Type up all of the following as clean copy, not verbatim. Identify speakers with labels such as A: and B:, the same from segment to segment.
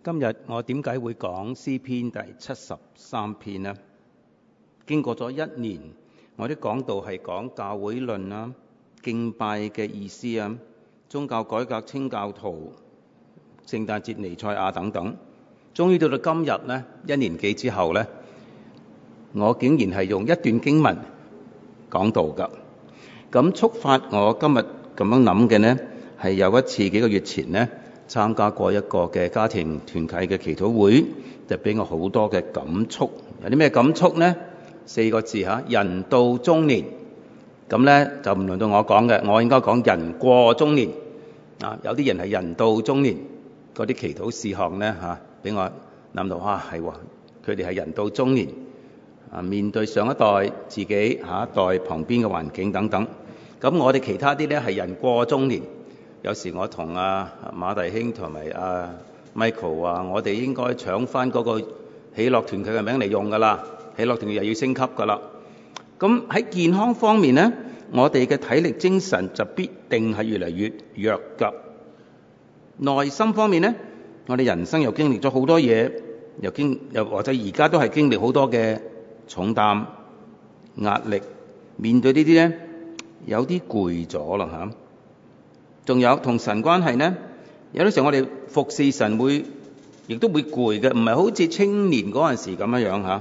A: 今日我點解會講詩篇第73篇呢？經過咗一年，我啲講道係講教會論啦、敬拜嘅意思啊、宗教改革、清教徒、聖誕節、彌賽亞等等。終於到今日呢，一年幾之後呢，我竟然係用一段經文講道㗎。咁觸發我今日咁樣諗嘅呢，係有一次幾個月前呢，參加過一個嘅家庭團契嘅祈禱會，就俾我好多嘅感觸。有啲咩感觸呢？4個字嚇，人到中年。咁呢就唔輪到我講嘅，我應該講人過中年。有啲人係人到中年，嗰啲祈禱事項呢嚇，俾我諗到係喎，佢哋係人到中年。面對上一代、自己、下一代、旁邊嘅環境等等。咁我哋其他啲呢係人過中年。有時我同馬弟兄同埋Michael 話，我哋應該搶翻嗰個喜樂團契嘅名嚟用㗎啦。喜樂團契又要升級㗎啦。咁喺健康方面呢，我哋嘅體力精神就必定係越嚟越弱㗎。內心方面呢，我哋人生又經歷咗好多嘢，又或者而家都係經歷好多嘅重擔、壓力，面對呢啲呢，有啲攰咗啦嚇。仲有同神關係呢，有啲時候我哋服侍神亦都會攰嘅，唔係好似青年嗰陣時咁樣嚇。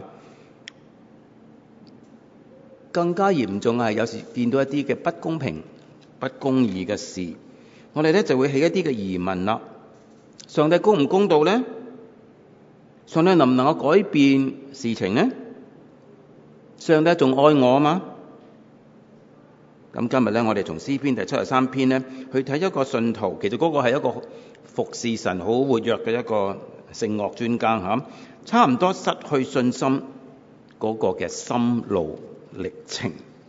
A: 更加嚴重係有時見到一啲嘅不公平、不公義嘅事，我哋呢就會起一啲嘅疑問啦。上帝公唔公道呢？上帝能唔能夠改變事情呢？上帝仲愛我嗎？咁今日呢，我哋從詩篇第73篇呢去睇一個信徒，其實嗰個係一個服侍神好活躍嘅一個聖樂專家嚇，差唔多失去信心嗰個嘅心路歷程。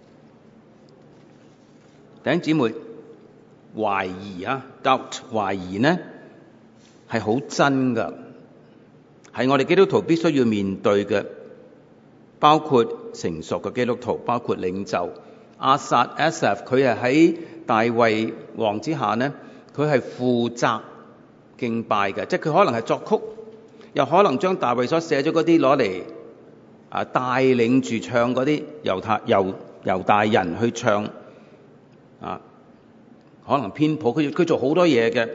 A: 弟兄姊妹，懷疑doubt 懷疑呢係好真㗎，係我哋基督徒必須要面對嘅，包括成熟嘅基督徒，包括領袖。亞薩佢係喺大衛王之下呢，佢係負責敬拜嘅，即係佢可能係作曲，又可能將大衛所寫咗嗰啲攞嚟帶領住唱嗰啲猶大人去唱可能編譜，佢做好多嘢嘅。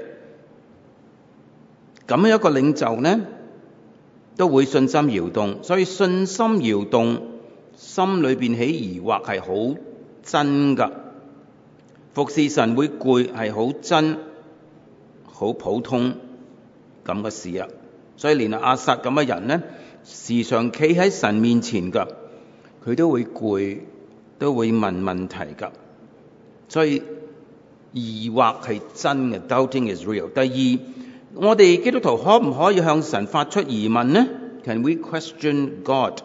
A: 咁樣一個領袖呢，都會信心搖動，所以信心搖動，心裏邊起疑惑係好真㗎。服侍神會攰係好真，好普通咁嘅事啊。所以連亞薩咁嘅人呢，時常企喺神面前㗎，佢都會攰，都會問問題㗎。所以疑惑係真嘅， doubting is real。第二，我哋基督徒可唔可以向神發出疑問呢？ Can we question God？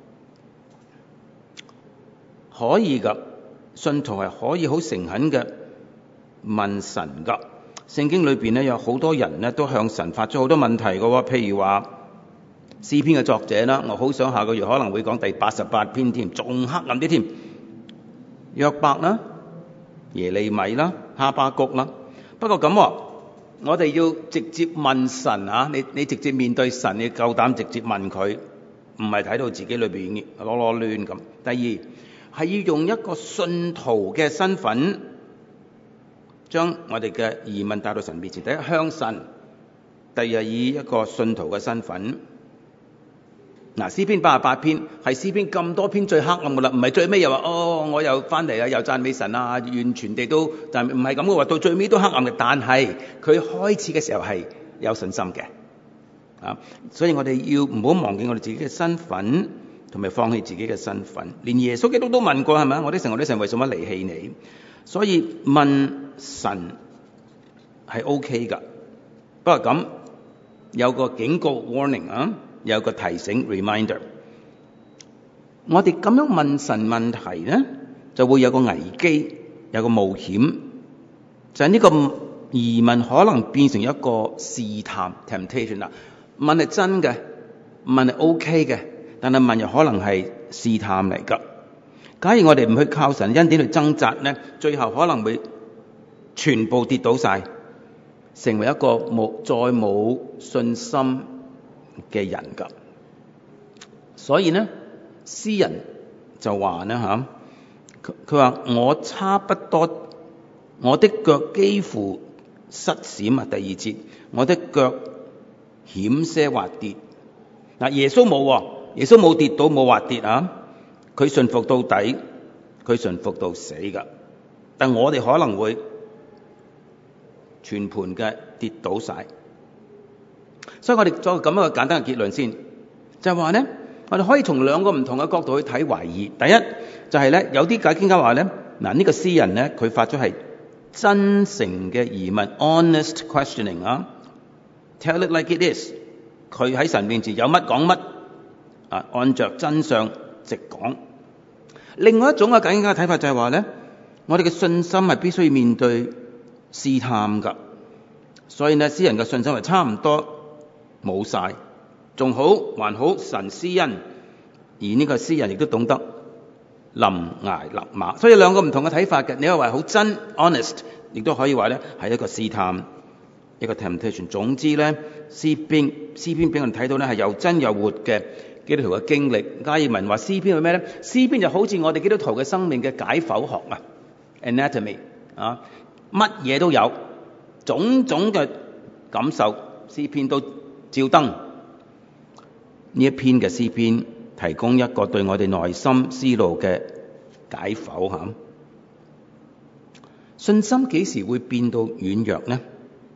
A: 可以㗎。信徒係可以好誠懇嘅問神㗎。聖經裏邊呢，有好多人呢都向神發出好多問題㗎喎。譬如話詩篇嘅作者啦，我好想下個月可能會講第88篇添，仲黑暗啲添。約伯啦、耶利米啦、哈巴谷啦。不過咁，我哋要直接問神你直接面對神，你夠膽直接問佢，唔係睇到自己裏邊囉攣咁。第二，係要用一個信徒嘅身份，將我哋嘅疑問帶到神面前。第一，向神；第二，以一個信徒嘅身份。詩篇88篇係詩篇咁多篇最黑暗噶啦，唔係最尾又話我又翻嚟又讚美神完全地都，但唔係咁嘅話，到最尾都黑暗嘅。但係佢開始嘅時候係有信心嘅所以我哋要唔好忘記我哋自己嘅身份，同埋放棄自己嘅身份。連耶穌基督都問過，係咪？我的神為什麼離棄你？所以問神係 OK 噶。不過咁有個警告 warning 有個提醒 reminder。我哋咁樣問神問題呢，就會有個危機，有個冒險，就係呢個疑問可能變成一個試探 temptation 啦。問係真嘅，問係 OK 嘅。但係問又可能係試探嚟㗎。假如我哋唔去靠神恩典去掙扎呢，最後可能會全部跌倒晒， 成為一個再冇信心嘅人㗎。所以呢，詩人就話呢佢話我差不多，我的腳幾乎失閃啊。第二節，我的腳險些滑跌。嗱，耶穌冇跌倒，冇滑跌啊！佢順服到底，佢順服到死㗎。但我哋可能會全盤嘅跌倒晒。所以我哋作咁一個簡單嘅結論先，就係話呢，我哋可以從兩個唔同嘅角度去睇懷疑。第一就係咧，有啲解經家話咧，呢個詩人咧，佢發出係真誠嘅疑問 ，honest questioning 啊 ，tell it like it is。佢喺神面前有乜講乜啊，按着真相直講。另外一種嘅解經家嘅睇法就係話咧，我哋嘅信心係必須要面對試探㗎。所以呢，詩人嘅信心係差唔多冇晒，仲好還好神施恩，而呢個詩人亦都懂得臨崖勒馬。所以兩個唔同嘅睇法嘅，你可以話好真 honest， 亦都可以話咧係一個試探，一個 temptation。總之咧，詩篇俾我哋睇到咧係又真又活嘅基督徒嘅經歷。加爾文話詩篇係咩咧？詩篇就好似我哋基督徒嘅生命嘅解剖學啊 ，anatomy 啊，乜嘢都有，種種嘅感受，詩篇都照登。呢一篇嘅詩篇提供一個對我哋內心思路嘅解剖嚇。信心幾時會變到軟弱呢？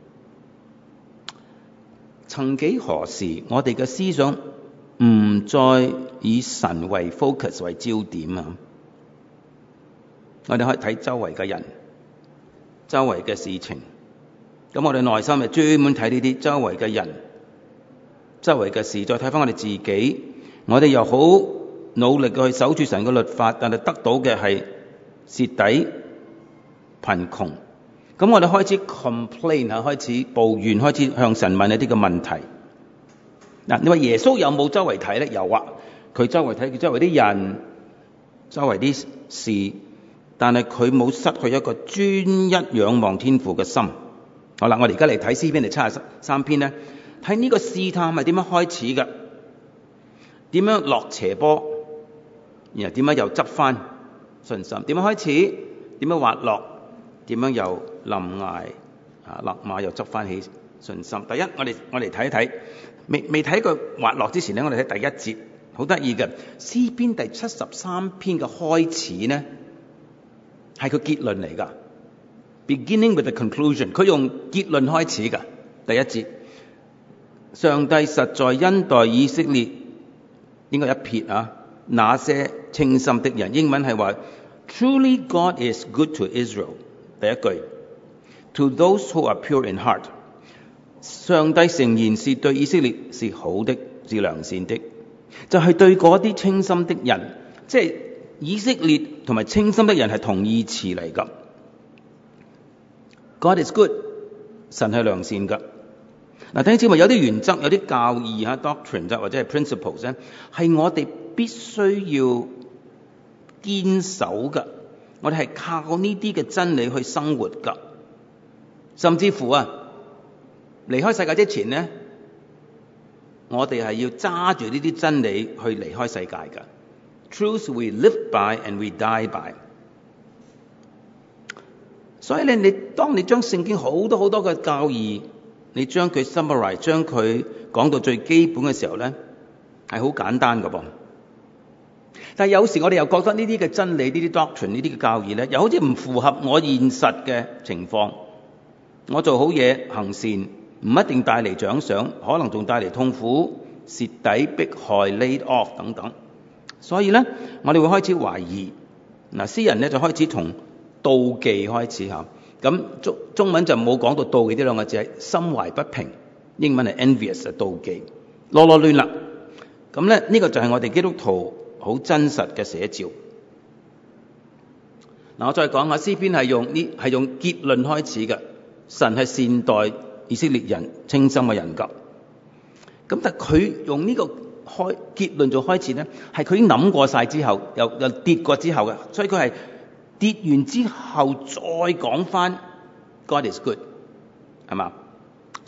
A: 曾幾何時，我哋嘅思想唔再以神為 focus 為焦點啊！我哋可以睇周圍嘅人、周圍嘅事情，咁我哋內心係專門睇呢啲周圍嘅人、周圍嘅事，再睇翻我哋自己。我哋又好努力去守住神嘅律法，但係得到嘅係蝕底、貧窮。咁我哋開始 complain 開始抱怨，開始向神問一啲嘅問題。嗱，你話耶穌有冇周圍睇咧？有啊，佢周圍睇，佢周圍啲人、周圍啲事，但係佢冇失去一個專一仰望天父嘅心。好啦，我哋而家嚟睇詩篇第73篇咧，睇呢個試探係點樣開始嘅，點樣落斜坡，然後點樣又執翻信心，點樣開始，點樣滑落，點樣又臨崖勒馬又執翻起信心。第一，我哋睇一睇，未睇過滑落之前咧，我哋睇第一節，好得意嘅。詩篇第73篇嘅開始呢，係個結論嚟㗎 ，beginning with the conclusion。佢用結論開始㗎。第一節，上帝實在恩待以色列，應該一撇啊，那些清心的人。英文係話 Truly God is good to Israel。第一句 To those who are pure in heart， 上帝誠然是對以色列是好的，是良善的，就係對嗰啲清心的人，即係以色列同埋清心的人係同義詞嚟㗎。God is good， 神係良善㗎。嗱，弟兄姊妹，有啲原則、有啲教義嚇 doctrine 或者係 principles 咧，係我哋必須要堅守㗎。我哋係靠呢啲嘅真理去生活㗎。甚至乎啊，離開世界之前咧，我哋係要揸住呢啲真理去離開世界㗎。Truth we live by and we die by。所以咧，當你將聖經好多嘅教義，你將佢 summarize， 將佢講到最基本嘅時候咧，係好簡單㗎噃。但係有時我哋又覺得呢啲嘅真理、呢啲 doctrine、呢啲嘅教義咧，又好似唔符合我現實嘅情況。我做好嘢、行善，唔一定帶嚟獎賞，可能仲帶嚟痛苦、蝕底、迫害、laid off 等等。所以咧，我哋會開始懷疑。嗱，詩人咧就開始從妒忌開始嚇。咁中文就冇講到妒忌呢兩個字，係心懷不平。英文係 envious， 係妒忌，囉亂啦。咁咧呢個就係我哋基督徒好真實嘅寫照。嗱，我再講下詩篇係用結論開始嘅。神係善待以色列人清心嘅人格。咁但係佢用呢個結論做開始咧，係佢已經諗過晒之後，又跌過之後嘅，所以佢係跌完之後再講翻 God is good， 係嘛？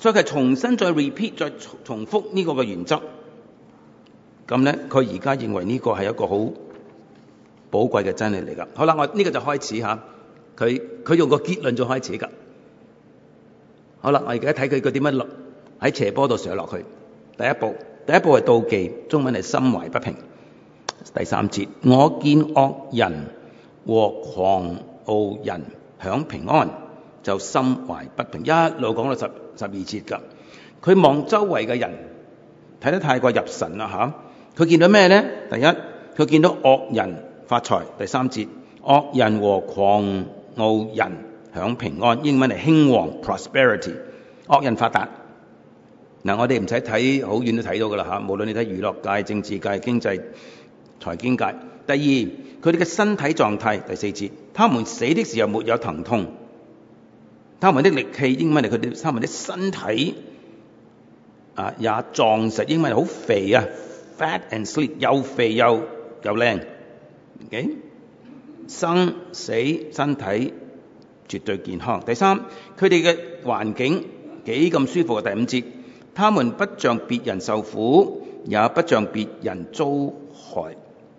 A: 所以佢係重新再 repeat 再重複呢個嘅原則。咁咧，佢而家認為呢個係一個好寶貴嘅真理嚟㗎。好啦，我呢個就開始嚇，佢用個結論就開始㗎。好啦，我而家睇佢點樣喺斜坡度上落去。第一步係妒忌，中文係心懷不平。第3節，我見惡人和狂傲人享平安，就心懷不平。一路講到12節㗎。佢望周圍嘅人睇得太過入神啦嚇。佢見到咩咧？第一，佢見到惡人發財。第3節，惡人和狂傲人享平安，英文係興旺 prosperity。惡人發達。嗱，我哋唔使睇好遠都睇到㗎啦嚇。無論你睇娛樂界、政治界、經濟、財經界。第二，佢哋嘅身體狀態。第4節，他們死的時候沒有疼痛，他們的力氣，英文係他們的身體也壯實，英文係好肥啊 ，fat and sleek， 又肥又靚。Okay？ 生死身體絕對健康。第三，佢哋嘅環境幾咁舒服啊！第5節，他們不像別人受苦，也不像別人遭害。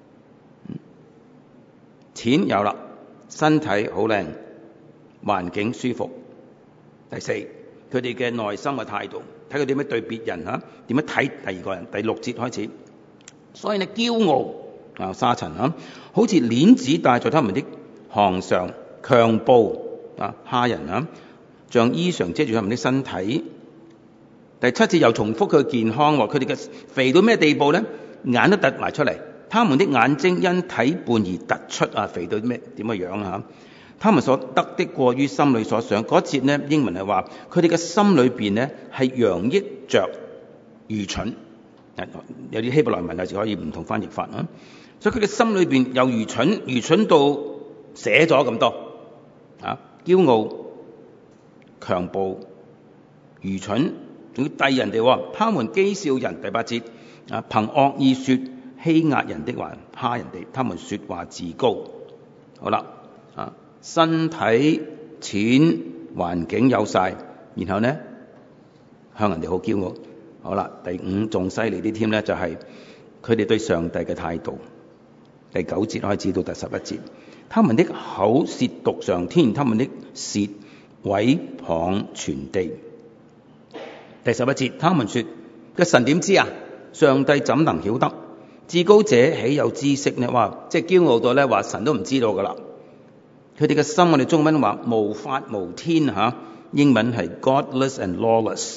A: 錢有啦，身體好靚，環境舒服。第4，佢哋嘅內心嘅態度，睇佢點樣對別人嚇，點樣睇第二個人。第6節開始，所以呢，驕傲沙塵好似鏈子戴在他們的項上，強暴蝦人像衣裳遮住他們的身體。第7節又重複佢嘅健康，佢哋嘅肥到咩地步呢？眼都突埋出嚟，他們的眼睛因體胖而突出肥到咩點嘅樣嚇？他們所得的過於心裏所想。嗰節呢，英文係話佢哋嘅心裏邊呢係洋溢着愚蠢。有啲希伯來文有時可以唔同翻譯法啊。所以佢嘅心裏邊有愚蠢到寫咗咁多驕傲、強暴、愚蠢，仲要遞人哋。他們譏笑人。第8節憑惡意說欺壓人的話，蝦人哋。他們說話自高。好啦身體、錢、環境有晒，然後呢向人哋好驕傲。好啦，第5仲犀利啲添呢，就係佢哋對上帝嘅態度。第9節開始到第11節，他們的口褻瀆上天，他們的舌毀謗全地。第11節，他們說嘅神點知啊？上帝怎能曉得？至高者豈有知識呢？哇！即係驕傲到咧，話神都唔知道噶啦。佢哋嘅心，我哋中文話無法無天嚇，英文係 godless and lawless。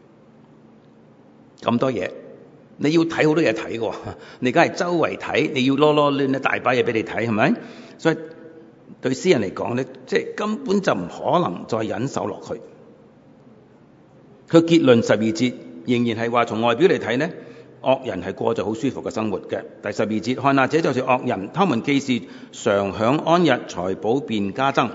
A: 咁多嘢，你要睇好多嘢睇嘅，你而家係周圍睇，你要囉囉攣咧，大把嘢俾你睇，係咪？所以對詩人嚟講咧，即係根本就唔可能再忍受落去。佢結論12節仍然係話，從外表嚟睇呢，惡人係過著好舒服嘅生活嘅。第12節，看哪，這就是惡人，他們既是常享安逸，財寶便加增。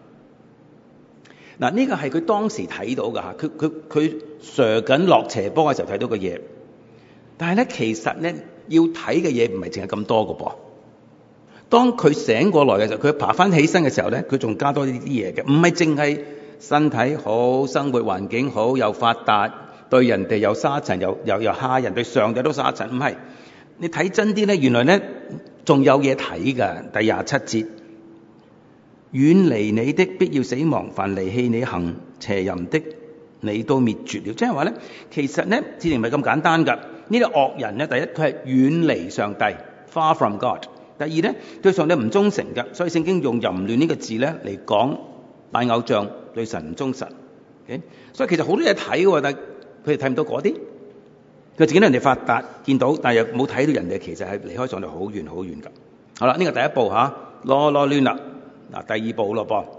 A: 嗱，呢個係佢當時睇到嘅嚇，佢上緊落斜坡嘅時候睇到嘅嘢。但係咧，其實咧要睇嘅嘢唔係淨係咁多嘅噃。當佢醒過來嘅時候，佢爬翻起身嘅時候咧，佢仲加多呢啲嘢嘅，唔係淨係身體好、生活環境好、又發達、對人哋有沙塵、又蝦人，對上帝都沙塵。唔係，你睇真啲咧，原來咧仲有嘢睇㗎。第27節。遠離你的必要死亡，凡離棄你行邪淫的，你都滅絕了。即係話咧，其實咧事情唔係咁簡單㗎。呢啲惡人咧，第一佢係遠離上帝 ，far from God。第二咧，對上帝唔忠誠㗎，所以聖經用淫亂呢個字咧嚟講拜偶像，對神唔忠實。Okay？所以其實好多嘢睇喎，但係佢哋睇唔到嗰啲。佢自己人哋發達見到，但係又冇睇到人哋其實係離開上帝好遠好遠㗎。好啦，呢個第一步嚇，囉囉攣啦。嗱，第二步咯噃。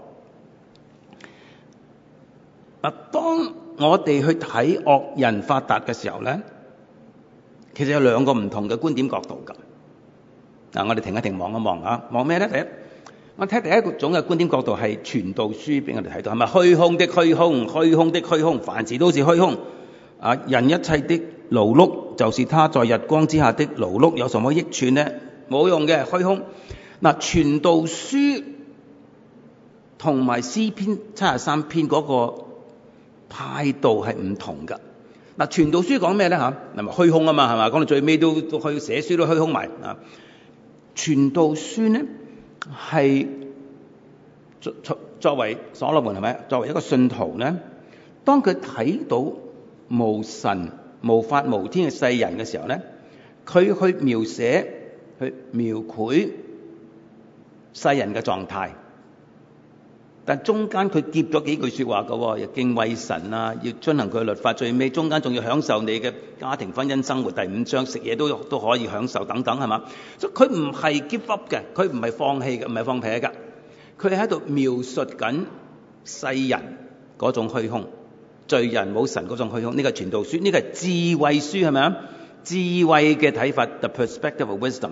A: 嗱，當我哋去睇惡人發達嘅時候咧，其實有兩個唔同嘅觀點角度㗎。嗱，我哋停一停望一望啊，望咩咧？第一，我睇第一種嘅觀點角度係傳道書俾我哋睇到，係咪虛空的虛空，虛空的虛空，凡事都是虛空。人一切的勞碌，就是他在日光之下的勞碌，有什麼益處呢？冇用嘅，虛空。嗱，傳道書同埋詩篇73篇嗰個態度係唔同㗎。嗱，傳道書講咩咧嚇？係咪虛空啊嘛？係嘛？講到最尾都去寫書都虛空埋啊！傳道書咧係作為所羅門係咪？作為一個信徒咧，當佢睇到無神無法無天嘅世人嘅時候咧，佢去描寫、去描繪世人嘅狀態。但中間佢接咗幾句説話嘅，要敬畏神啊，要遵行佢嘅律法。最尾中間仲要享受你嘅家庭婚姻生活。第5章食嘢都可以享受等等係嘛？所以佢唔係 give up 嘅，佢唔係放棄嘅，唔係放屁㗎。佢係喺度描述緊世人嗰種虛空，罪人冇神嗰種虛空。呢個係傳道書，呢個係智慧書係咪啊？智慧嘅睇法 ，the perspective of wisdom。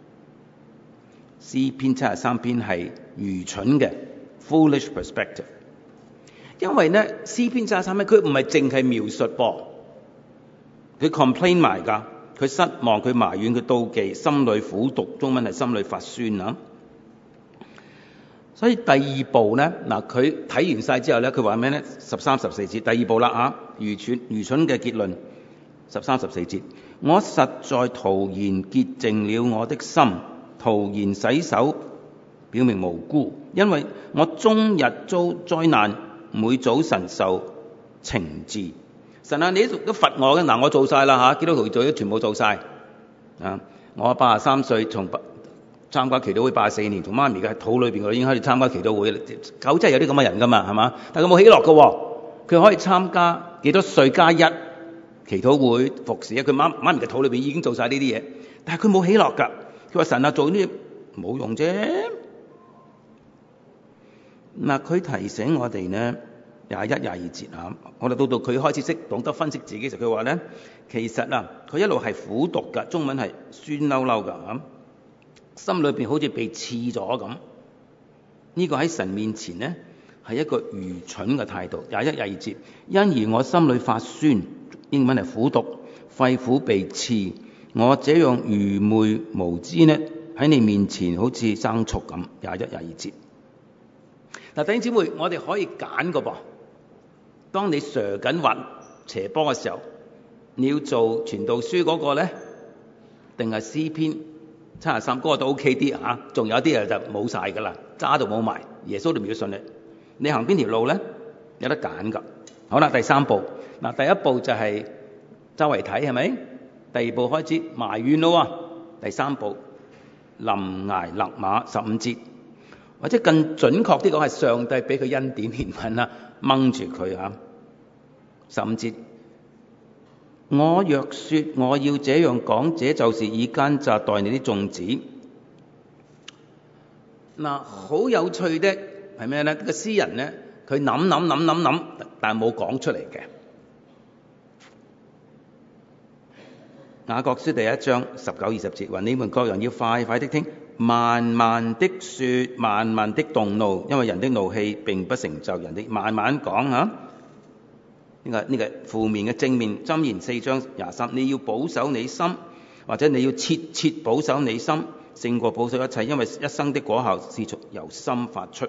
A: 詩篇73篇係愚蠢嘅 foolish perspective。因為咧詩篇73篇佢唔係淨係描述噃，佢 complain 埋㗎，佢失望，佢埋怨，佢妒忌，心裏苦毒，中文係心裏發酸啊。所以第二步咧，嗱佢睇完晒之後咧，佢話咩咧？13、14節，第二步啦啊，愚蠢嘅結論。13、14節，我實在徒然潔淨了我的心，徒然洗手，表明無辜，因為我終日遭災難，每早晨受懲治。神啊，你都罰我嘅，嗱我做晒啦嚇，基督徒做咗全部做晒啊！我83歲，從參加祈禱會84年，從媽咪嘅肚裏邊我已經開始參加祈禱會。狗真係有啲咁嘅人噶嘛，係嘛？但係佢冇喜樂嘅喎，佢可以參加幾多歲加1祈禱會服侍啊！佢媽咪嘅肚裏邊已經做晒呢啲嘢，但係佢冇喜樂㗎。佢話神啊，做呢啲冇用啫。嗱，佢提醒我哋呢21、22節啊，我哋到佢開始懂得分析自己時，佢話咧其實啊，佢一路係苦毒㗎，中文係酸溜溜㗎嚇。心裏邊好似被刺咗咁，呢個喺神面前呢係一個愚蠢嘅態度。21、22節，因而我心裏發酸，英文係苦毒，肺腑被刺，我這樣愚昧無知呢，喺你面前好似牲畜咁。21、22節。嗱，弟兄姊妹，我哋可以揀個噃。當你射緊滑斜坡嘅時候，你要做傳道書嗰個咧，定係詩篇73嗰個都 OK 啲嚇，仲有啲就冇晒㗎啦，揸到冇埋。耶穌都唔要信你行邊條路咧？有得揀㗎。好啦，第3步，嗱，第一步就係周圍睇係咪？第2步開始埋怨咯喎。第3步臨崖勒馬15節，或者更準確啲講係上帝俾佢恩典憐憫啦，掹住佢嚇。15節，我若說我要這樣講，這就是以奸詐待你的眾子。嗱，好有趣的係咩咧？個詩人咧，佢諗，但係冇講出嚟嘅。雅各書第1章19、20節話：你們各人要快快的聽，慢慢的說，慢慢的動怒，因為人的怒氣並不成就人的。慢慢講嚇。呢個負面嘅，正面箴言4章23，你要保守你心，或者你要切保守你心，勝過保守一切，因為一生的果效是由心發出。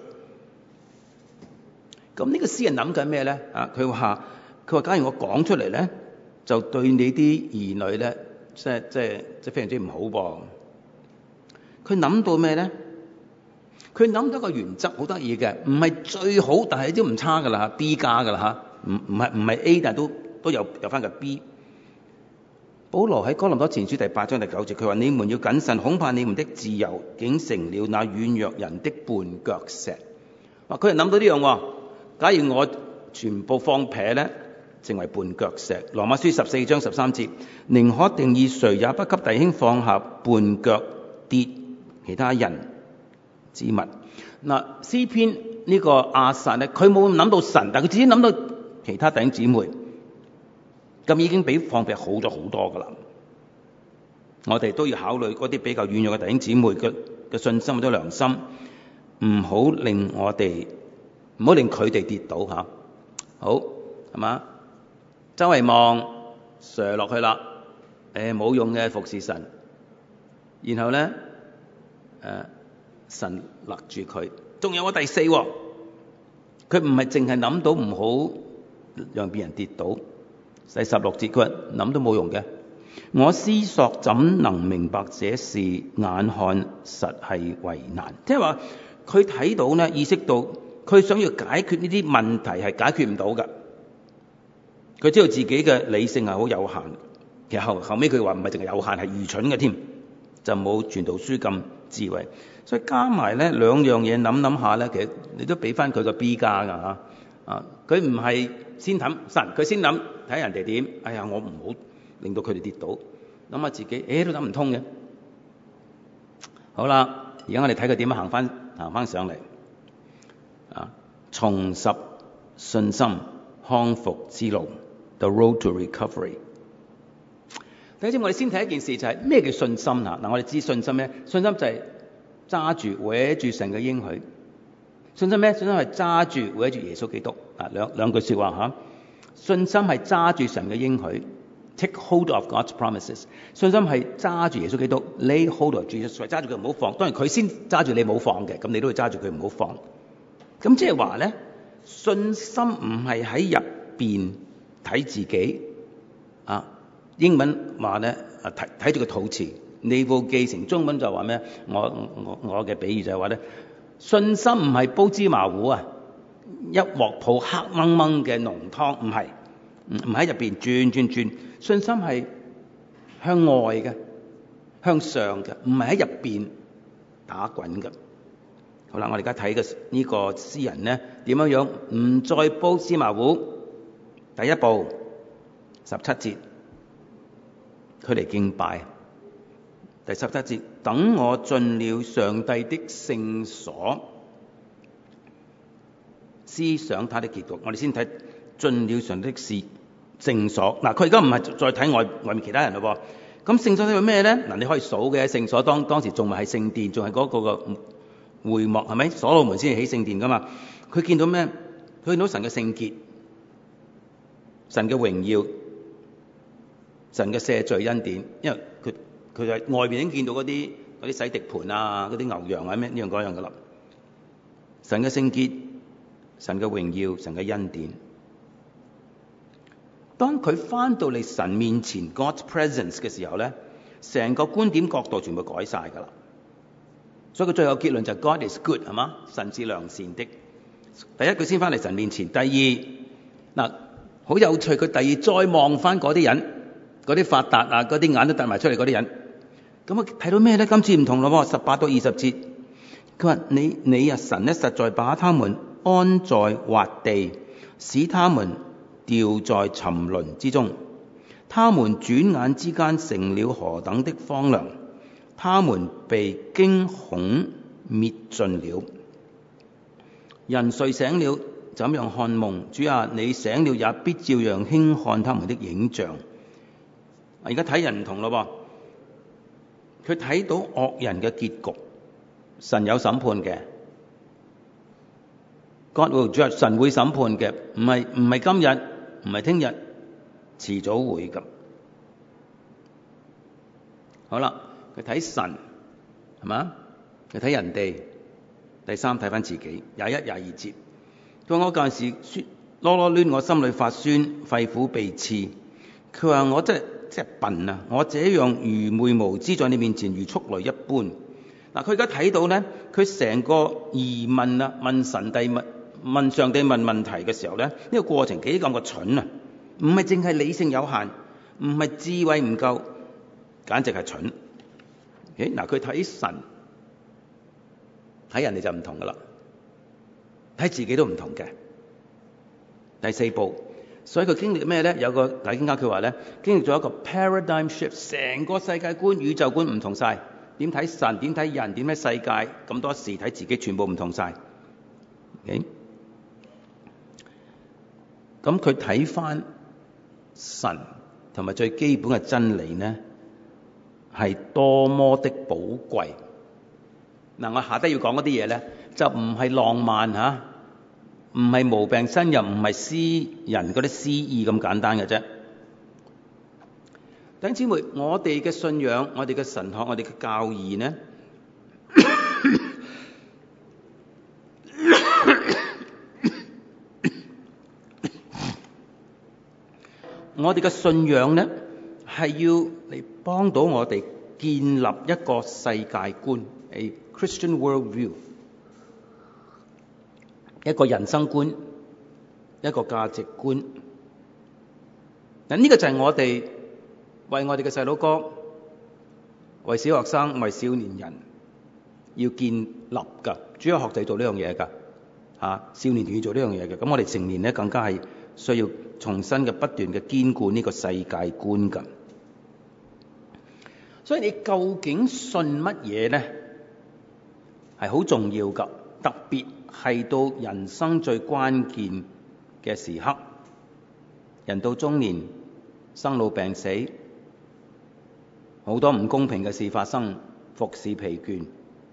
A: 咁呢個詩人諗緊咩咧？啊，佢話假如我講出嚟咧，就對你啲兒女咧，即係非常之唔好噃。佢諗到咩咧？佢諗到一個原則，好得意嘅，唔係最好，但係都唔差噶啦 ，B 加噶啦嚇。唔係 A， 但係都有翻個 B。保羅喺哥林多前書第8章第9節，佢話：你們要謹慎，恐怕你們的自由竟成了那軟弱人的絆腳石。佢係諗到呢樣喎。假如我全部放撇咧，成為絆腳石。羅馬書14章13節，寧可定意誰也不給弟兄放下絆腳跌其他人之物。嗱，詩篇呢個亞薩咧，佢冇諗到神，但佢自己諗到其他弟兄姊妹，咁已經比放屁好咗好多噶啦。我哋都要考慮嗰啲比較軟弱嘅弟兄姊妹嘅信心或者良心，唔好令佢哋跌倒嚇。好係嘛？周圍望射落去啦，冇用嘅服侍神。然後咧神勒住佢。仲有第4喎，佢唔係淨係諗到唔好讓別人跌倒。第16節佢話諗都冇用嘅，我思索怎能明白這事，眼看實係為難。即係話佢睇到呢，意識到佢想要解決呢啲問題係解決唔到㗎。佢知道自己嘅理性係好有限，其實後尾佢話唔係淨係有限，係愚蠢嘅添，就冇傳道書咁智慧。所以加埋呢兩樣嘢諗下呢，其實你都俾翻佢個 B 加㗎嚇。佢唔係先諗神，佢先諗睇人哋點。哎呀，我唔好令到佢哋跌倒，諗下自己，都諗唔通嘅。好啦，而家我哋睇佢點樣行翻上嚟。重拾信心，康復之路 ，The Road to Recovery。第一次我哋先睇一件事，就係咩叫信心啊？嗱，我哋知信心咩？信心就係揸住握住神嘅應許。信心咩？信心係揸住握住耶穌基督。兩句說話嚇。信心係揸住神嘅應許 ，take hold of God's promises。信心係揸住耶穌基督 ，lay hold of Jesus， 揸住佢唔好放。當然佢先揸住你冇放嘅，咁你都會揸住佢唔好放。咁即係話咧，信心唔係喺入邊睇自己英文話咧睇住個肚臍，navel gazing。中文就話咩？我嘅比喻就係話咧，信心唔係煲芝麻糊啊，一鑊泡黑掹掹嘅濃湯，唔係喺入邊轉。信心係向外嘅，向上嘅，唔係喺入邊打滾嘅。好啦，我哋而家睇嘅呢個詩人咧點樣唔再煲芝麻糊。第一步17節，佢嚟敬拜。第17節，等我進了上帝的聖所，思想他的結局。我哋先睇進了上帝的聖所。嗱，佢而家唔係再睇外面其他人咯。咁聖所係咩咧？嗱，你可以數嘅，聖所當時仲係聖殿，仲係嗰個會幕，係咪？所羅門先係起聖殿噶嘛？佢見到咩？佢見到神嘅聖潔、神嘅榮耀、神嘅赦罪恩典。因為佢喺外邊已經見到嗰啲洗滌盤啊、嗰啲牛羊啊咩呢樣嗰樣噶啦。神嘅聖潔、神嘅榮耀、神嘅恩典。當佢翻到嚟神面前 God's presence 嘅時候咧，成個觀點角度全部改晒噶啦。所以佢最後結論就係 God is good， 係嘛？神是良善的。第一佢先翻嚟神面前，第二好有趣，佢第二再望翻嗰啲人，嗰啲發達啊，嗰啲眼都凸埋出嚟嗰啲人，咁啊睇到咩咧？今次唔同咯，18到20節，佢話你神咧實在把他們安在滑地，使他們掉在沉淪之中，他們轉眼之間成了何等的荒涼，他們被驚恐滅盡了。人睡醒了，怎樣看夢？主啊，你醒了也必照樣輕看他們的影像。而家睇人唔同咯，佢睇到惡人嘅結局，神有審判嘅。God will judge， 神會審判嘅，唔係今日，唔係聽日，遲早會咁。好啦，佢睇神係嘛？佢睇人哋。第三睇翻自己，21、22節。佢話我嗰陣時囉囉攣，我心裏發酸，肺腑被刺。佢話我真係笨啊！我這樣愚昧無知，在你面前如畜類一般。嗱，佢而家睇到咧，佢成個疑問啊，問上帝問問題嘅時候咧，呢個過程幾咁個蠢啊！唔係淨係理性有限，唔係智慧唔夠，簡直係蠢。嗱，佢睇神睇人哋就唔同噶啦，睇自己都唔同嘅。第四步，所以佢經歷咩咧？有個大經家佢話咧，經歷咗一個 paradigm shift， 成個世界觀、宇宙觀唔同晒。點睇神？點睇人？點睇世界？咁多事睇自己，全部唔同晒。咁佢睇翻神同埋最基本嘅真理呢，係多麼的寶貴。嗱，我下低要講嗰啲嘢咧，就唔係浪漫嚇，唔係無病呻吟，唔係詩人嗰啲詩意咁簡單嘅啫。弟兄姊妹，我哋嘅信仰、我哋嘅神學、我哋嘅教義呢， 我哋嘅信仰咧係要嚟幫到我哋建立一個世界觀 ，a Christian worldview， 一個人生觀，一個價值觀。嗱，呢個就係我哋為我哋嘅細佬哥、為小學生、為少年人要建立㗎。主日學就要做呢樣嘢㗎，少年團要做呢樣嘢嘅。咁我哋成年咧更加係需要重新嘅不斷嘅堅固呢個世界觀㗎。所以你究竟信乜嘢咧，係好重要㗎。特別係到人生最關鍵嘅時刻，人到中年，生老病死，好多唔公平嘅事發生，服侍疲倦。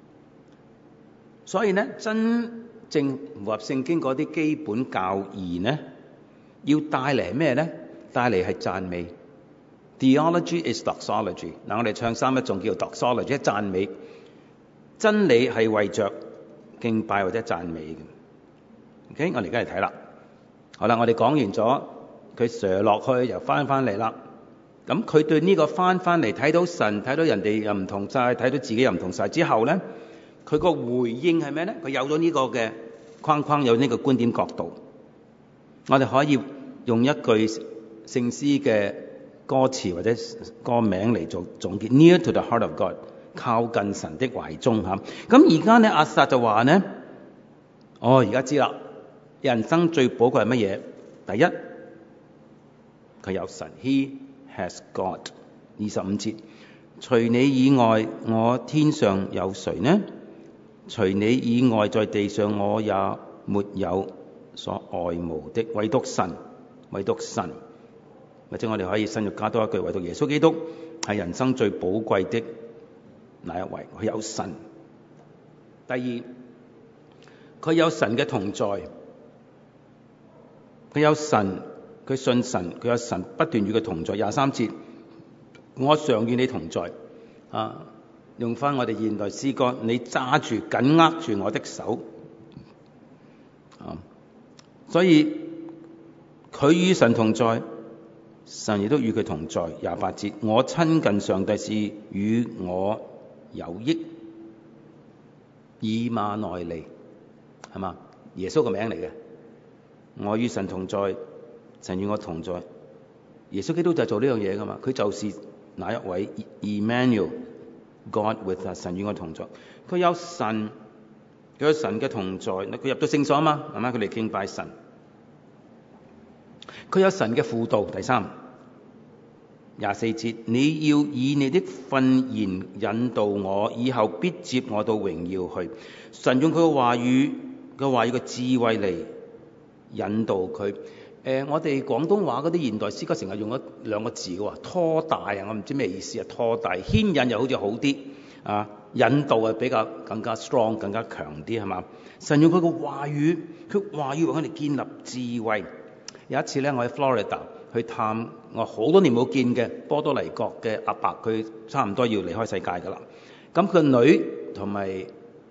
A: 所以咧，真正符合聖經嗰啲基本教義咧，要帶嚟咩咧？帶嚟係讚美。Theology is doxology。嗱，我哋唱三一仲叫 doxology， 即係讚美。真理係為着敬拜或者讚美嘅。OK， 我哋而家嚟睇啦。好啦，我哋講完咗，佢瀡落去又翻嚟啦。咁佢對呢個翻嚟，睇到神，睇到人哋又唔同晒，睇到自己又唔同晒之後咧，佢個回應係咩咧？佢有咗呢個嘅框框，有呢個觀點角度，我哋可以用一句聖詩嘅歌詞或者歌名嚟做總結 ：Near to the heart of God， 靠近神的懷中嚇。咁而家咧，亞薩就話咧，而家知啦，人生最寶貴係乜嘢？第一，佢有神 ，He has God。25節，除你以外，我天上有誰呢？除你以外，在地上我也沒有所愛慕的，唯獨神，唯獨神。或者我哋可以新約加多一句，唯獨耶穌基督係人生最寶貴的那一位，佢有神。第二，佢有神嘅同在，佢有神，佢信神，佢有神不斷與佢同在。23節，我常與你同在。用翻我哋現代詩歌，你揸住緊握住我的手。所以佢與神同在，神亦都與佢同在。28節，我親近上帝是與我有益。以馬內利，係嘛？耶穌個名嚟嘅。我與神同在，神與我同在。耶穌基督就係做呢樣嘢噶嘛？佢就是那一位 Emmanuel。God with us， 神與我同在。佢有神嘅同在。佢入到聖所啊嘛，係嘛？佢哋敬拜神。佢有神嘅輔導。第三，24節，你要以你的訓言引導我，以後必接我到榮耀去。神用佢嘅話語嘅智慧嚟引導佢。我哋廣東話嗰啲現代詩歌成日用咗兩個字嘅喎，拖帶啊，我唔知咩意思啊，拖帶牽引又好似好啲引導啊比較更加 strong， 更加強啲係嘛？神用佢嘅話語，佢話語為我哋建立智慧。有一次咧，我喺 Florida 去探我好多年冇見嘅波多黎各嘅阿伯，佢差唔多要離開世界㗎啦。咁佢女同埋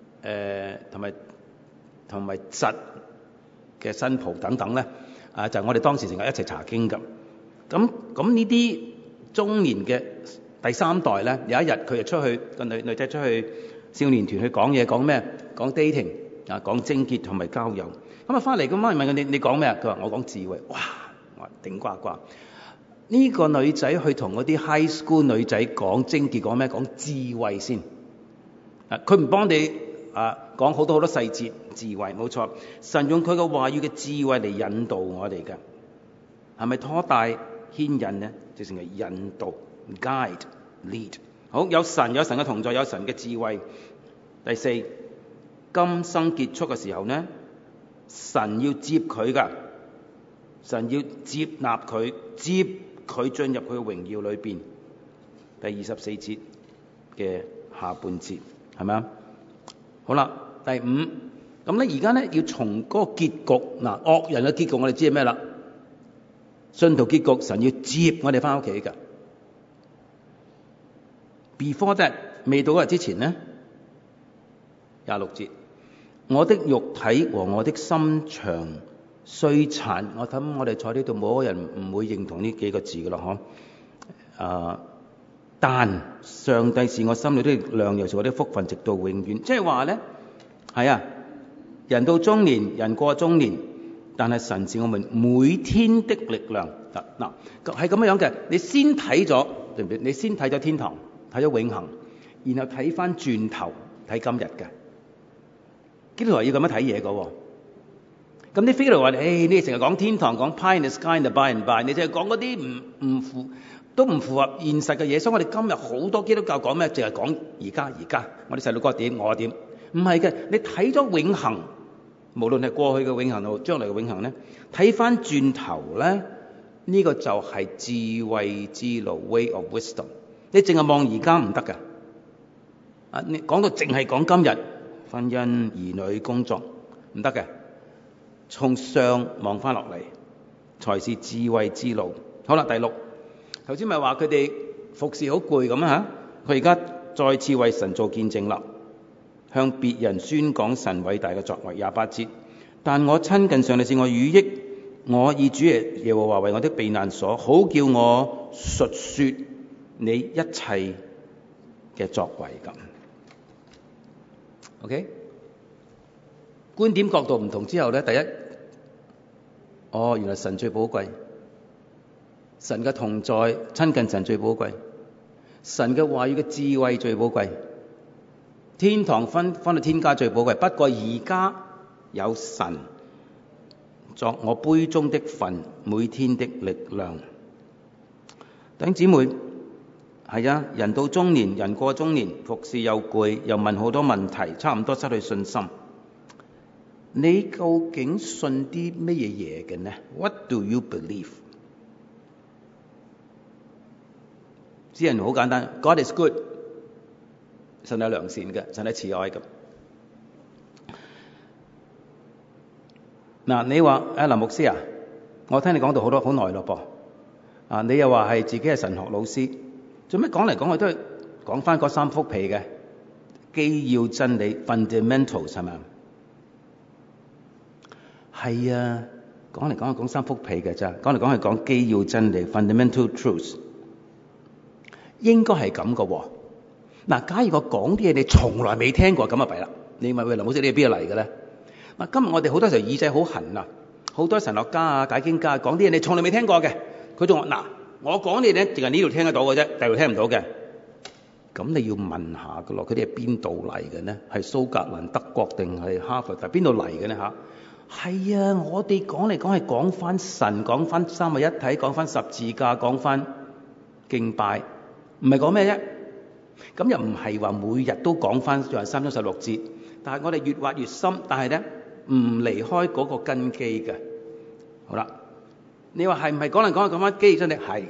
A: 侄嘅新抱等等咧。就係我哋當時成日一齊查經㗎。咁呢啲中年嘅第三代咧，有一日佢就出去個女仔出去少年團去講嘢，講咩？講 dating 講貞潔同埋交友。咁啊翻嚟咁媽問佢你講咩啊？佢話我講智慧。哇！我話頂呱呱。呢個女仔去同嗰啲 high school 女仔講貞潔，講咩？講智慧先。佢唔幫你講好多細節，智慧冇錯。神用佢嘅話語嘅智慧嚟引導我哋嘅，係咪拖帶牽引呢？直情係引導 guide lead。好，有神嘅同在，有神嘅智慧。第四，今生結束嘅時候呢，神要接佢㗎，神要接納佢，接佢進入佢嘅榮耀裏邊。第24節嘅下半節係咪啊？好啦，第五，咁咧而家咧要從嗰個結局，惡人嘅結局我哋知係咩啦？信徒結局，神要接我哋翻屋企㗎。Before that， 未到嗰日之前咧，26節，我的肉體和我的心腸衰殘，我諗我哋坐呢度冇人唔會認同呢幾個字㗎啦，嗬。但上帝是我心裏的力量，又是我的福分，直到永遠。即係話咧，係啊，人到中年，人過中年，但係神是我們每天的力量。嗱，係咁樣嘅。你先睇咗，對唔對？你先睇咗天堂，睇咗永恆，然後睇翻轉頭睇今日嘅。基督徒要咁樣睇嘢㗎。咁啲基督徒話：你成日講天堂，講 pie in the sky and the by and by， 你淨係講嗰啲都唔符合現實嘅嘢。所以我哋今日好多基督教講咩？淨係講而家。我哋細路哥點，我點？唔係嘅，你睇咗永恆，無論係過去嘅永恆同將來嘅永恆咧，睇翻轉頭咧，呢個就係智慧之路 way of wisdom。你淨係望而家唔得㗎。你講到淨係講今日，婚姻、兒女、工作唔得嘅。從上望翻落嚟，才是智慧之路。好啦，第六，頭先咪話佢哋服侍好攰咁嚇，佢而家再次為神做見證啦，向別人宣講神偉大嘅作為。28節，但我親近上帝是我羽翼，我以主耶和華為我的避難所，好叫我述說你一切嘅作為咁。OK？觀點角度唔同之後咧，第一，原來神最寶貴，神嘅同在，親近神最寶貴，神嘅話語嘅智慧最寶貴，天堂翻到天家最寶貴。不過而家有神作我杯中的分，每天的力量。弟兄姊妹，係啊，人到中年，人過中年，服侍又攰，又問好多問題，差唔多失去信心。你究竟信啲乜嘢嘢嘅呢？ What do you believe？ 詩人好簡單 ，God is good， 神係良善嘅，神係慈愛嘅。嗱，你話林牧師啊，我聽你講到好耐咯噃。你又話係自己係神學老師，做咩講嚟講去都係講翻嗰三幅被嘅基要真理 fundamentals 係咪？係啊，講嚟講去講三幅被嘅咋，講嚟講去講基要真理 fundamental truths， 應該係咁嘅喎。嗱，假如我講啲嘢你從來未聽過，咁啊弊啦。你問喂林老師，你係邊度嚟嘅咧？嗱，今日我哋好多時候耳仔好痕啊，好多神學家啊、解經家講啲嘢你從來未聽過嘅，佢仲話嗱，我講啲嘢咧，淨係呢度聽得到嘅啫，第度聽唔到嘅。咁你要問下嘅咯，佢哋係邊度嚟嘅呢？係蘇格蘭、德國定係哈佛？但係邊度嚟嘅呢？嚇？係啊，我哋講嚟講係講翻神，講翻三位一體，講翻十字架，講翻敬拜，唔係講咩啫？咁又唔係話每日都講翻約翰3章16節，但係我哋越挖越深，但係咧唔離開嗰個根基嘅。好啦，你話係唔係講嚟講去講翻基真理？係，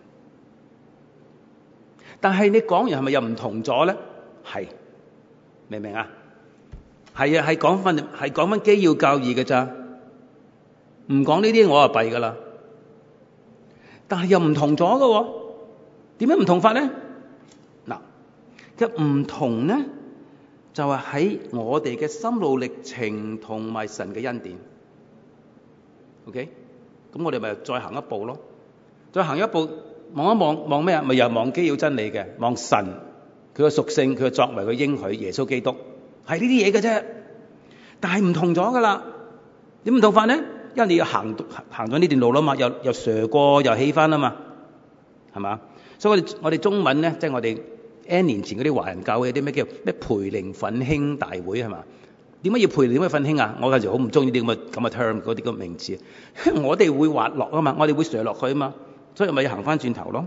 A: 但係你講完係咪又唔同咗咧？係，明唔明啊？係啊，係講翻基要教義嘅咋，唔講呢啲我就弊噶啦。但係又唔同咗嘅喎，點樣唔同法咧？嗱，嘅唔同咧，就係喺我哋嘅心路歷程同埋神嘅恩典。OK，咁我哋咪再行一步咯，再行一步望一望，望咩啊？咪又望基要真理嘅，望神佢嘅屬性，佢嘅作為，佢應許耶穌基督。係呢啲嘢嘅啫，但係唔同咗噶啦。點唔同法咧？因為你要行咗呢段路啦嘛，又瀡過又起翻啊嘛，係嘛？所以我哋中文咧，即係我哋 N 年前嗰啲華人教會有啲咩叫咩培靈奮興大會係嘛？點解要培靈？點解奮興啊？我有時好唔中意啲咁嘅 term 嗰啲個名詞。我哋會滑落啊嘛，我哋會瀡落去啊嘛，所以咪要行翻轉頭咯。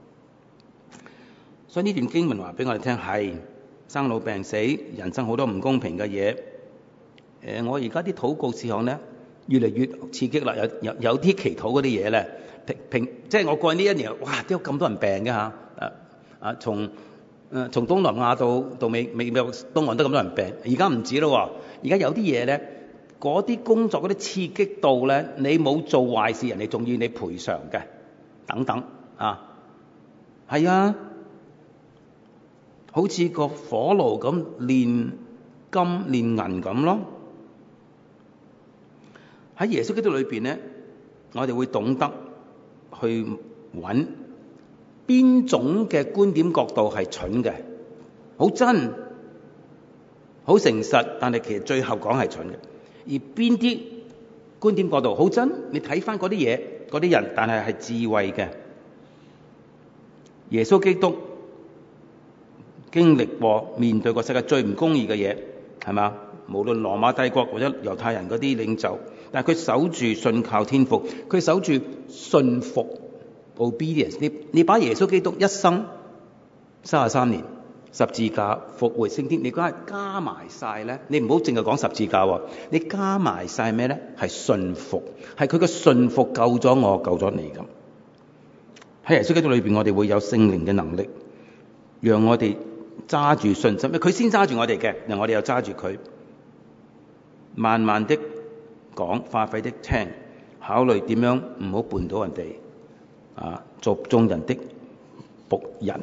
A: 所以呢段經文話俾我哋聽係。生老病死，人生好多唔公平嘅嘢。我而家啲禱告事項咧，越嚟越刺激啦。有啲祈禱嗰啲嘢咧，即係我過去呢一年，哇！點解咁多人病嘅嚇？從東南亞到美國東岸都咁多人病。而家唔止咯，而家有啲嘢咧，嗰啲工作嗰啲刺激到咧，你冇做壞事，人哋仲要你賠償嘅，等等啊，係啊。好似個火爐咁煉金煉銀咁咯。 喺耶穌基督裏邊咧，我哋會懂得去揾邊種嘅觀點角度係蠢嘅，好真、好誠實，但係其實最後講係蠢嘅。而邊啲觀點角度好真，你睇翻嗰啲嘢、嗰啲人，但係係智慧嘅。耶穌基督經歷過面對過世界最唔公義嘅嘢，係嘛？無論羅馬帝國或者猶太人嗰啲領袖，但係佢守住信靠天父，佢守住信服 obedience。你把耶穌基督一生33年十字架復活升天，你講係加埋晒咧，你唔好淨係講十字架喎，你加埋晒咩咧？係信服，係佢嘅信服救咗我，救咗你咁。喺耶穌基督裏邊，我哋會有聖靈嘅能力，讓我哋揸住信心，佢先揸住我哋嘅，然後我哋又揸住佢，慢慢的講，快快的聽，考慮點樣唔好絆倒人哋，做眾人的僕人。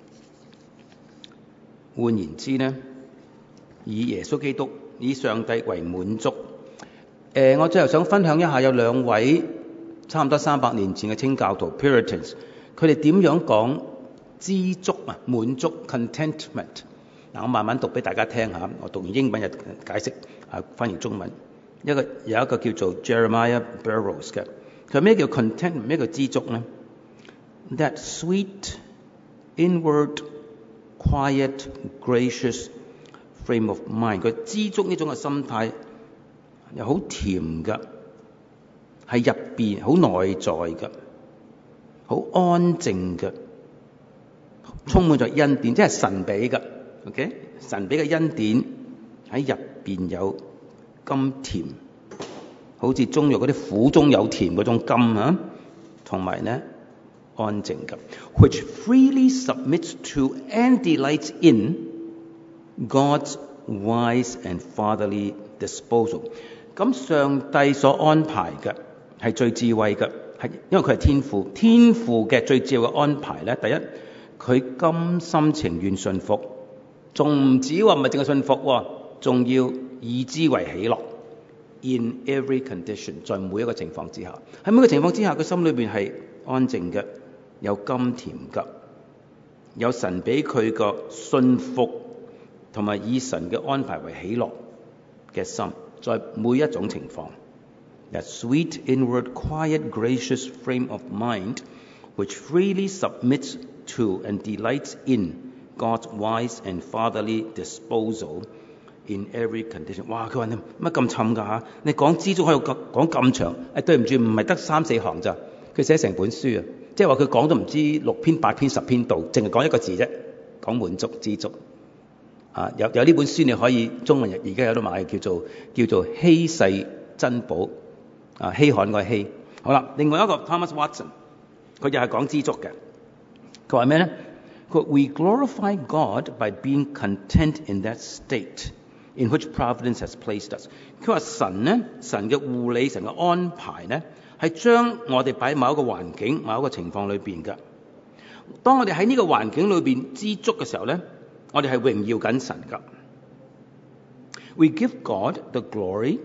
A: 換言之呢，以耶穌基督、以上帝為滿足。我最後想分享一下，有兩位差唔多300年前嘅清教徒 Puritans， 佢哋點樣講知足啊、滿足 contentment。我慢慢讀俾大家聽下，我讀完英文又解釋翻譯中文。有一個叫做 Jeremiah Burroughs 嘅，佢咩叫 contentment？ 咩叫知足呢？ That sweet inward quiet gracious frame of mind， 佢知足呢種嘅心態又好甜㗎，係入邊好內在㗎，好安靜㗎，充滿咗恩典，即係神俾㗎。OK， 神俾嘅恩典喺入邊有甘甜，好似中藥嗰啲苦中有甜嗰種甘啊，同埋咧安靜嘅 ，which freely submits to and delights in God's wise and fatherly disposal。咁上帝所安排嘅係最智慧嘅，係因為佢係天父，天父嘅最智慧嘅安排咧，第一佢甘心情願順服，仲唔止話唔係淨係順服，仲要以之為喜樂。In every condition， 在每一個情況之下，喺每個情況之下，佢心裏邊係安靜嘅，有甘甜嘅，有神俾佢個信服同埋以神嘅安排為喜樂嘅心，在每一種情況。That sweet inward quiet gracious frame of mind which freely submits to and delights in God's wise and fatherly disposal in every condition。 哇！佢話你乜咁沉㗎嚇？你講知足可以講咁長？對唔住，唔係得3-4行咋，佢寫成本書啊！即係話佢講都唔知6篇、8篇、10篇度，淨係講一個字啫，講滿足、知足。有呢本書你可以中文而家有得買，叫做稀世珍寶，稀罕個稀。好啦，另外一個 Thomas Watson， 佢就係講知足嘅。佢話咩咧？佢話 We glorify God by being content in that state in which providence has placed us。 佢話神咧，神嘅護理、神嘅安排咧，係將我哋擺喺某一個環境、某一個情況裏邊嘅。當我哋喺呢個環境裏邊知足嘅時候咧，我哋係榮耀緊神噶。We give God the glory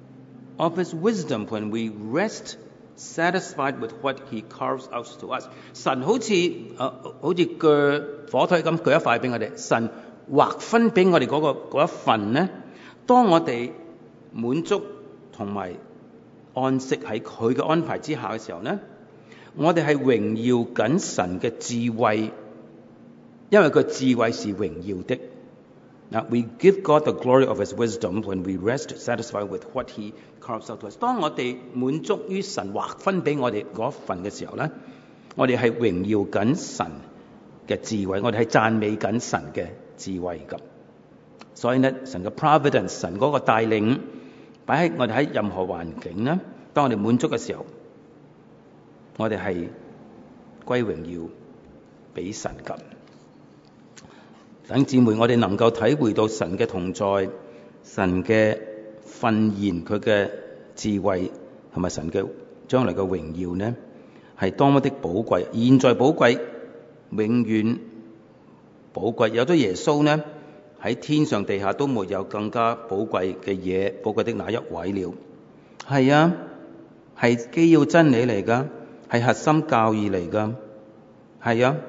A: of His wisdom when we rest satisfied with what He carves out to us。 神好似鋸火腿咁鋸一塊俾我哋，神劃分俾我哋嗰一份咧。當我哋滿足同埋安息喺佢嘅安排之下嘅時候咧，我哋係榮耀緊神嘅智慧，因為佢智慧是榮耀的。Now we give God the glory of His wisdom when we rest satisfied with what He carves out to us。 當我哋滿足於神劃分俾我哋嗰一份嘅時候咧，我哋係榮耀緊神嘅智慧，我哋係讚美緊神嘅智慧咁。所以咧，神嘅 providence， 神嗰個帶領擺喺我哋喺任何環境咧，當我哋滿足嘅時候，我哋係歸榮耀俾神咁。弟兄姊妹，我哋能夠體會到神嘅同在、神嘅訓言、佢嘅智慧同埋神嘅將來嘅榮耀呢，係多麼的寶貴，現在寶貴，永遠寶貴。有咗耶穌呢，喺天上地下都沒有更加寶貴嘅嘢，寶貴的那一位了。 係啊，係基要真理嚟噶，係核心教義嚟噶，係啊，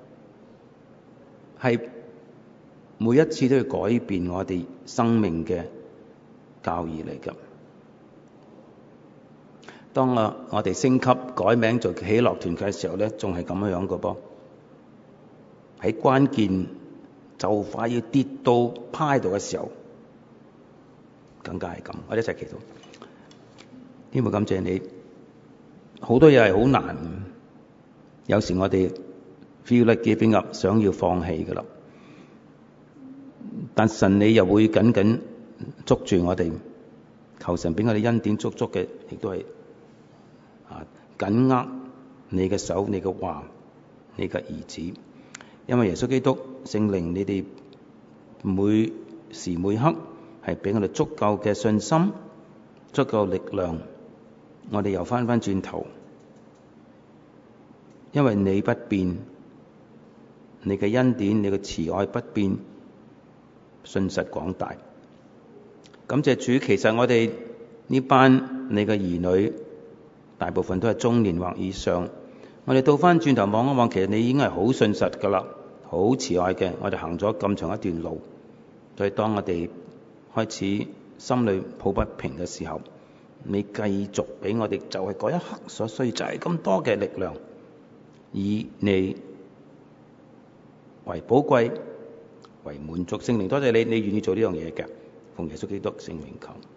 A: 係每一次都要改變我哋生命嘅教義嚟噶。當我哋升級改名做喜樂團契嘅時候咧，仲係咁樣噶噃。喺關鍵就快要跌到趴度嘅時候，更加係咁。我哋一齊祈禱。天父感謝你，好多嘢係好難，有時我哋 feel like giving up， 想要放棄噶啦，但神你又會緊緊捉住我哋，求神俾我哋恩典足足嘅，亦都係緊握你嘅手、你嘅話、你嘅兒子，因為耶穌基督聖靈，你哋每時每刻係俾我哋足夠嘅信心、足夠力量，我哋又翻轉頭，因為你不變，你嘅恩典、你嘅慈愛不變，信實廣大。感謝主，其實我哋呢班你嘅兒女，大部分都係中年或以上。我哋倒翻轉頭望一望，其實你已經係好信實噶啦，好慈愛嘅。我哋行咗咁長一段路，所以當我哋開始心裏抱不平嘅時候，你繼續俾我哋就係嗰一刻所需，就係咁多嘅力量，以你為寶貴，為滿足。聖靈多謝你，你願意做呢樣嘢嘅，奉耶穌基督聖名求。